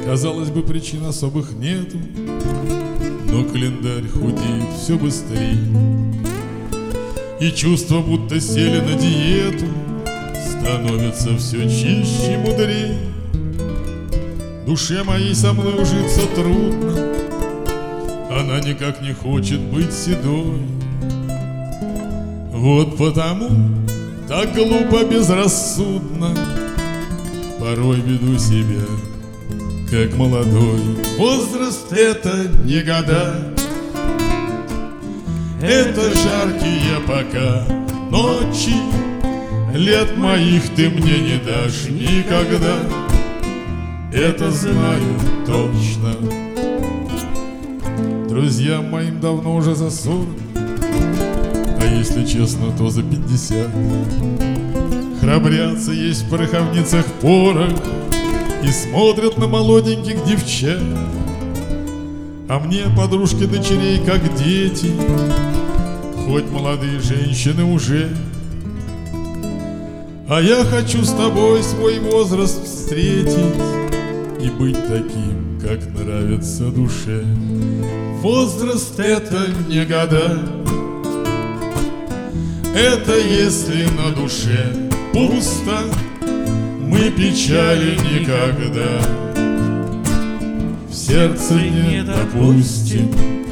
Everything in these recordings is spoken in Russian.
Казалось бы, причин особых нету, но календарь худеет все быстрее, и чувства, будто сели на диету, становятся все чище и мудрее. Душе моей со мной ужиться трудно, она никак не хочет быть седой. Вот потому так глупо, безрассудно порой веду себя, как молодой. Возраст — это не года, это жаркие пока ночи. Лет моих ты мне не дашь никогда, это знаю точно. Друзьям моим давно уже за 40, а если честно, то за 50. Храбрятся есть в пороховницах порох и смотрят на молоденьких девчат. А мне подружки дочерей как дети, хоть молодые женщины уже. А я хочу с тобой свой возраст встретить и быть таким, как нравится душе. Возраст — это не года, это если на душе пусто, мы печали никогда в сердце не допустим.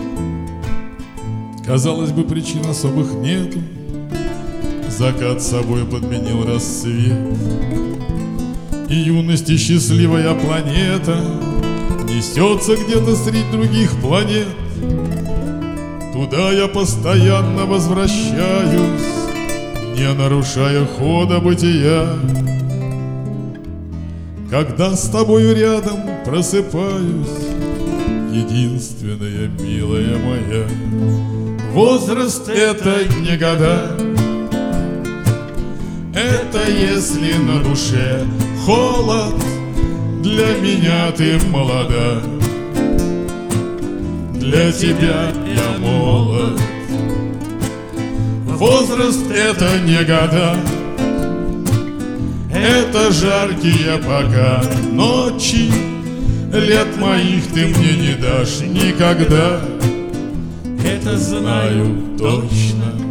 Казалось бы, причин особых нету, закат собой подменил рассвет, и юности счастливая планета несется где-то среди других планет. Туда я постоянно возвращаюсь, не нарушая хода бытия. Когда с тобою рядом просыпаюсь, единственная милая моя. Возраст — это не года, это если на душе холод. Для меня ты молода, для тебя я молод. Возраст — это не года, это жаркие пока ночи. Лет моих ты мне не дашь никогда, это знаю точно.